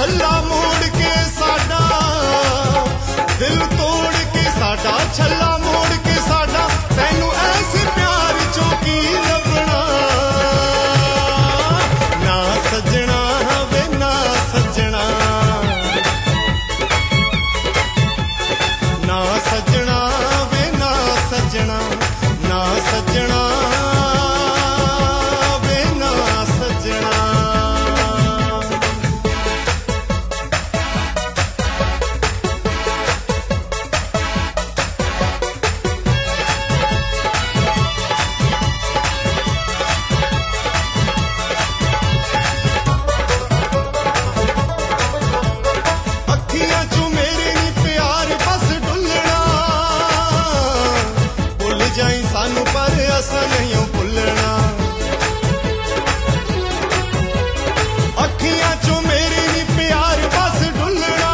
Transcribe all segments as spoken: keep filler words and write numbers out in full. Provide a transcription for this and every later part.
छल्ला मोड़ के साडा दिल तोड़ के साडा छल्ला मोड़ के साडा तैनू ऐसे प्यार चों की लभना ना सजना वे ना सजना ना सजना वे ना सजना ना सजना वे ना सजना अखियां चों मेरे नी प्यार बस डुलना भुल जाई सानू पर असा नहीं भुलना अखियां चों मेरे नी प्यार बस डुलना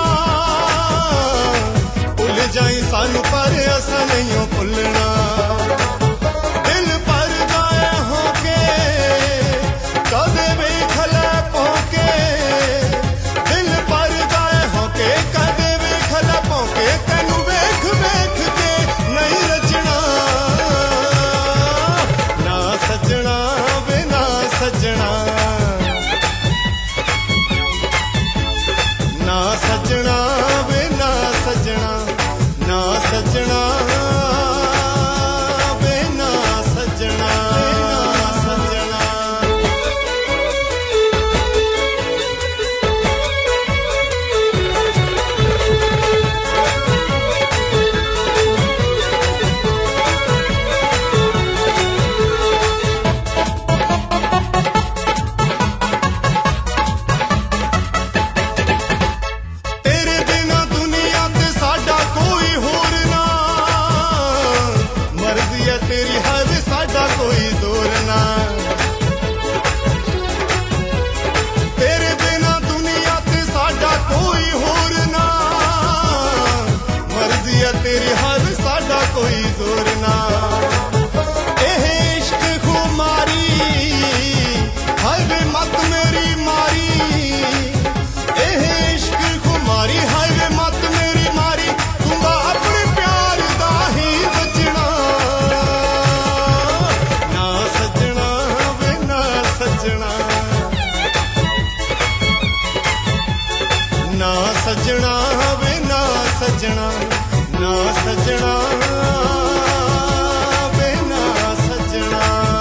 भुल जाई सानू पर असा नहीं भुलना दिल पर गाए होके कदे वेख लै पौके दिल पर गाए होके कदे वेख लै पौके तैनू वेख वेख के नहीं रचना ना सजना वे ना सजना ना सजना वे ना सजना ना सजना वे ना सजना ना सजना तेरे बिना दुनिया ते साडा कोई होर ना मर्जी है तेरी हर साडा कोई जोर ना तेरे बिना दुनिया ते साडा कोई होर ना मर्जी है तेरी हर साडा कोई जोर ना एह इश्क खुमारी हाय वे मत मेरी मारी एह इश्क खुमारी हाय वे मत मेरी मारी तू अपने प्यार दा ही बचना ना सजना वे ना सजना ना सजना वे ना सजना ना सजना वे ना सजना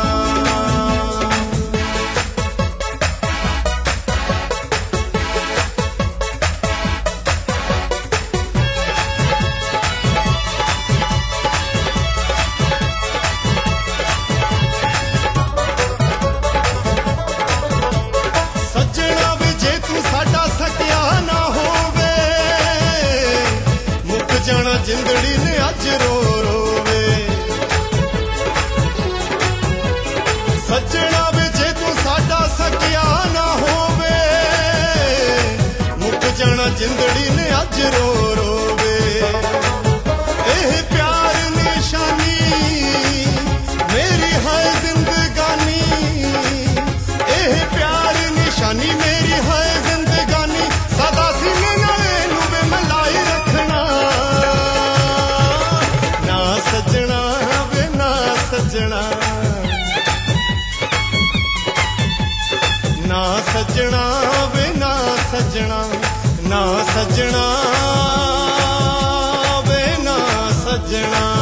सजना वे जे तू साडा सकिया ना होवे मुक जाना जिंदड़ी ने अज रो रोवे सजना वे जे तू साडा सकिया ना होवे मुक जाना जिंदड़ी ने अज रो रोवे एह प्यार निशानी मेरी है जिंदगानी एह प्यार निशानी मेरी है जिंदगानी सदा सीने नाले नू वे मलाई रखना ना सजना वे ना सजना ना सजना वे ना सजना ना सजना वे ना सजना